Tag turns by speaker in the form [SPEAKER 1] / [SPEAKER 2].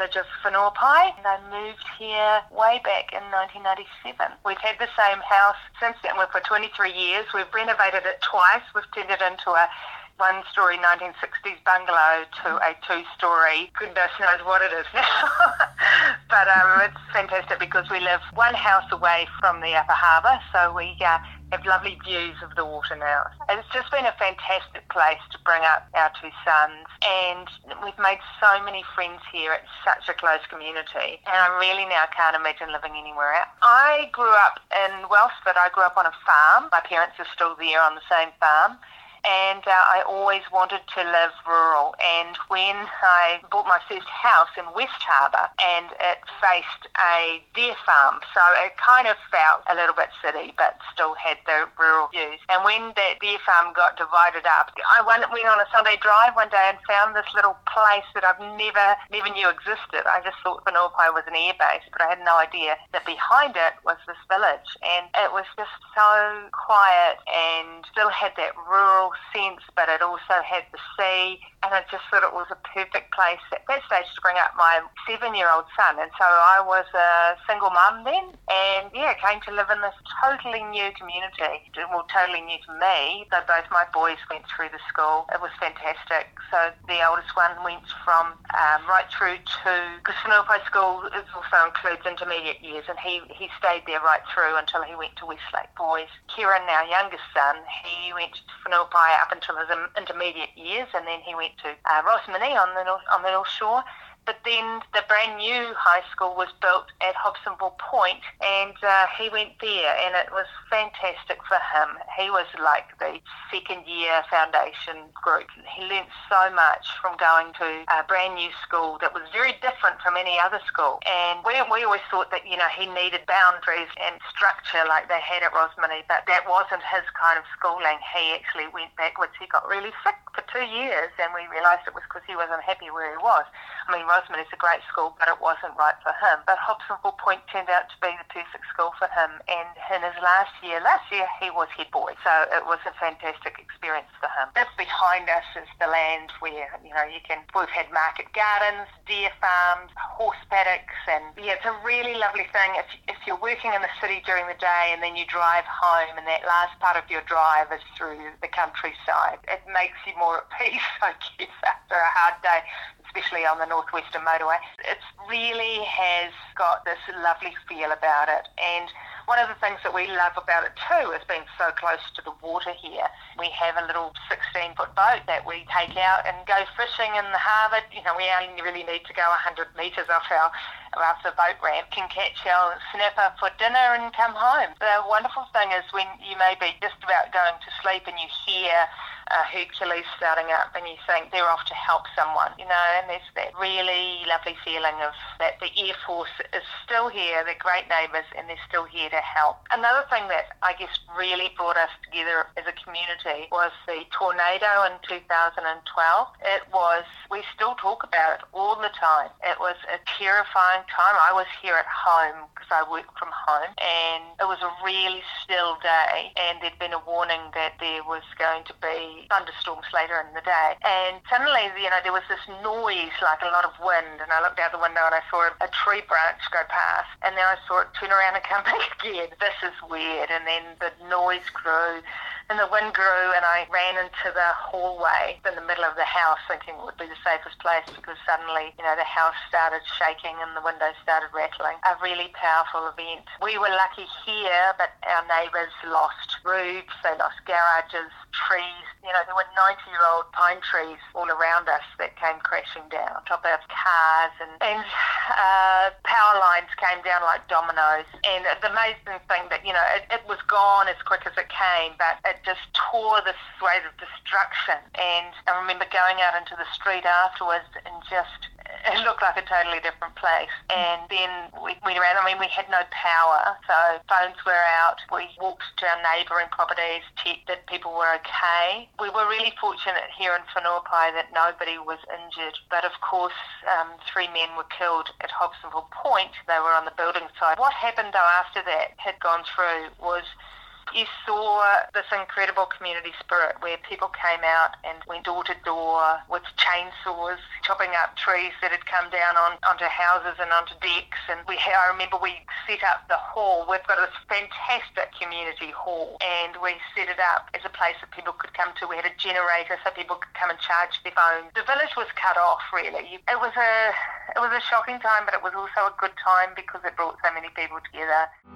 [SPEAKER 1] village of Whenuapai. They moved here way back in 1997. We've had the same house since then. We're for 23 years. We've renovated it twice. We've turned it into a one-story 1960s bungalow to a two-story, goodness knows what it is now. But it's fantastic because we live one house away from the Upper Harbour, so we have lovely views of the water now. It's just been a fantastic place to bring up our two sons, and we've made so many friends here. It's such a close community, and I really now can't imagine living anywhere else. I grew up in Wellsford. I grew up on a farm. My parents are still there on the same farm. And I always wanted to live rural. And when I bought my first house in West Harbour, and it faced a deer farm, so it kind of felt a little bit city, but still had the rural views. And when that deer farm got divided up, I went on a Sunday drive one day and found this little place that I've never knew existed. I just thought Whenuapai was an air base, but I had no idea that behind it was this village. And it was just so quiet and still had that rural sense, but it also had the sea, and I just thought it was a perfect place at that stage to bring up my 7-year-old son. And so I was a single mum then, and came to live in this totally new community. Well, totally new to me, though both my boys went through the school. It was fantastic. So the oldest one went from right through to, because Whenuapai School also includes intermediate years, and he stayed there right through until he went to Westlake Boys. Kieran, our youngest son, he went to Whenuapai up until his intermediate years, and then he went to Rosamini on the North Shore. But then the brand new high school was built at Hobsonville Point, and he went there, and it was fantastic for him. He was like the second year foundation group. He learnt so much from going to a brand new school that was very different from any other school. And we always thought that, he needed boundaries and structure like they had at Rosamini, but that wasn't his kind of schooling. He actually went backwards. He got really sick for 2 years, and we realised it was because he wasn't happy where he was. I mean, Rosamini is a great school, but it wasn't right for him. But Hobsonville Point turned out to be the perfect school for him. And in his last year he was head boy. So it was a fantastic experience for him. Just behind us is the land where, we've had market gardens, deer farms, horse paddocks, and it's a really lovely thing. If you're working in the city during the day and then you drive home and that last part of your drive is through the countryside, it makes you more at peace, I guess, after a hard day, especially on the Northwestern Motorway. It really has got this lovely feel about it. And one of the things that we love about it too is being so close to the water here. We have a little 16-foot boat that we take out and go fishing in the harbour. We only really need to go 100 metres off the boat ramp, can catch our snapper for dinner and come home. The wonderful thing is when you may be just about going to sleep and you hear Hercules starting up and you think they're off to help someone, and there's that really lovely feeling of that the Air Force is still here, they're great neighbours, and they're still here to help. Another thing that I guess really brought us together as a community was the tornado in 2012. We still talk about it all the time. It was a terrifying time. I was here at home because I work from home, and it was a really still day, and there'd been a warning that there was going to be thunderstorms later in the day. And suddenly, there was this noise like a lot of wind, and I looked out the window and I saw a tree branch go past, and then I saw it turn around and come back again. This is weird. And then the noise grew, and the wind grew, and I ran into the hallway in the middle of the house thinking it would be the safest place, because suddenly, the house started shaking and the windows started rattling. A really powerful event. We were lucky here, but our neighbours lost roofs, they lost garages, trees. There were 90-year-old pine trees all around us that came crashing down on top of cars, and power lines came down like dominoes. And the amazing thing that, it was gone as quick as it came, but it just tore this swathe of destruction. And I remember going out into the street afterwards and it looked like a totally different place. And then we went around. We had no power, so phones were out. We walked to our neighbouring properties, checked that people were okay. We were really fortunate here in Whenuapai that nobody was injured. But of course, 3 men were killed at Hobsonville Point. They were on the building site. What happened though after that had gone through was You saw this incredible community spirit where people came out and went door to door with chainsaws, chopping up trees that had come down onto houses and onto decks. And I remember we set up the hall. We've got this fantastic community hall, and we set it up as a place that people could come to. We had a generator so people could come and charge their phones. The village was cut off, really. It was a shocking time, but it was also a good time because it brought so many people together.